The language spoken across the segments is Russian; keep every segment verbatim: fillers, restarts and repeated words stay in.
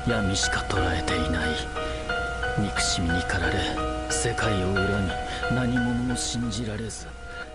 闇しか捉えていない。憎しみに駆られ世界を恨み、何者も信じられず。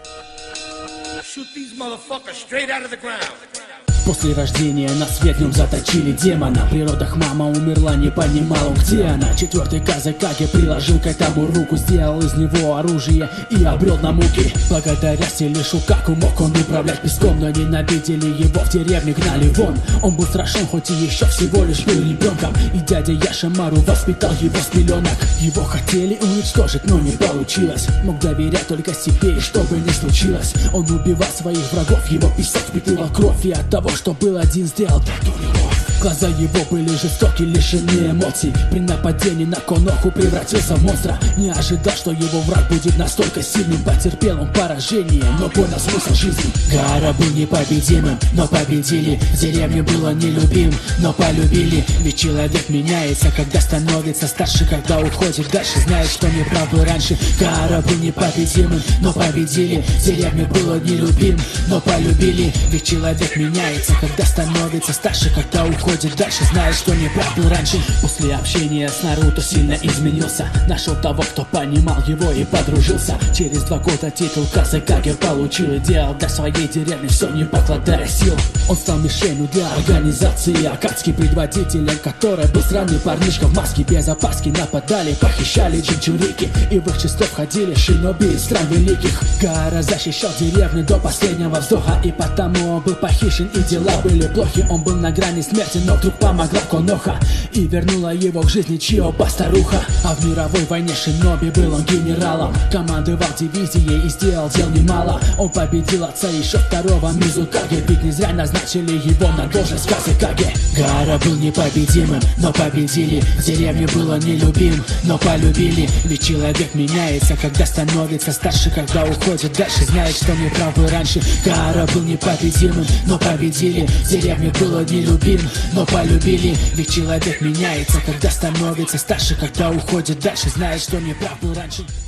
Shoot these motherfuckers straight out of the ground. После рождения на свет в нем заточили демона. В природах мама умерла, не понимал он, где она. Четвертый Казакаге приложил к этому руку, сделал из него оружие и обрел на муки. Благодаря силе Шукаку мог он управлять песком, но ненавидели его, в деревне гнали вон. Он был страшен, хоть и еще всего лишь был ребенком, и дядя Яшимару воспитал его с пеленок. Его хотели уничтожить, но не получилось. Мог доверять только себе, и что бы ни случилось, он убивал своих врагов, его песок впитывал кровь, и от того, что был один, сделал другую любовь. Глаза его были жестоки, лишены эмоций. При нападении на Коноху превратился в монстра. Не ожидал, что его враг будет настолько сильным. Потерпел он поражение, но понял смысл жизни. Гаара был непобедимым, но победили. В деревне было нелюбим, но полюбили. Ведь человек меняется, когда становится старше, когда уходит дальше, знает, что не прав был раньше. Гаара был непобедимым, но победили. В деревне было нелюбим, но полюбили. Ведь человек меняется, когда становится старше, когда уходит дальше, знает, что не прав был раньше. После общения с Наруто сильно изменился. Нашел того, кто понимал его, и подружился. Через два года титул Казакаге получил и делал для своей деревни все, не покладая сил. Он стал мишенью для организации Акацки, предводителем которой был странный парнишка в маске. Без опаски нападали, похищали джинчурики, и в их число входили шиноби из стран великих. Гаара защищал деревню до последнего вздоха, и потому он был похищен, и дела были плохи. Он был на грани смерти, но вдруг помогла Коноха и вернула его к жизни Чиоба старуха. А в мировой войне шиноби был он генералом, командовал дивизией и сделал дел немало. Он победил отца еще второго Мизукаге, ведь не зря назначили его на должность Казакаге. Гаара был непобедимым, но победили. В деревне было нелюбим, но полюбили. Ведь человек меняется, когда становится старше, когда уходит дальше, знает, что не прав был раньше. Гаара был непобедимым, но победили. В деревне было нелюбим, но полюбили. Ведь человек меняется, когда становится старше, когда уходит дальше, знает, что не прав был раньше.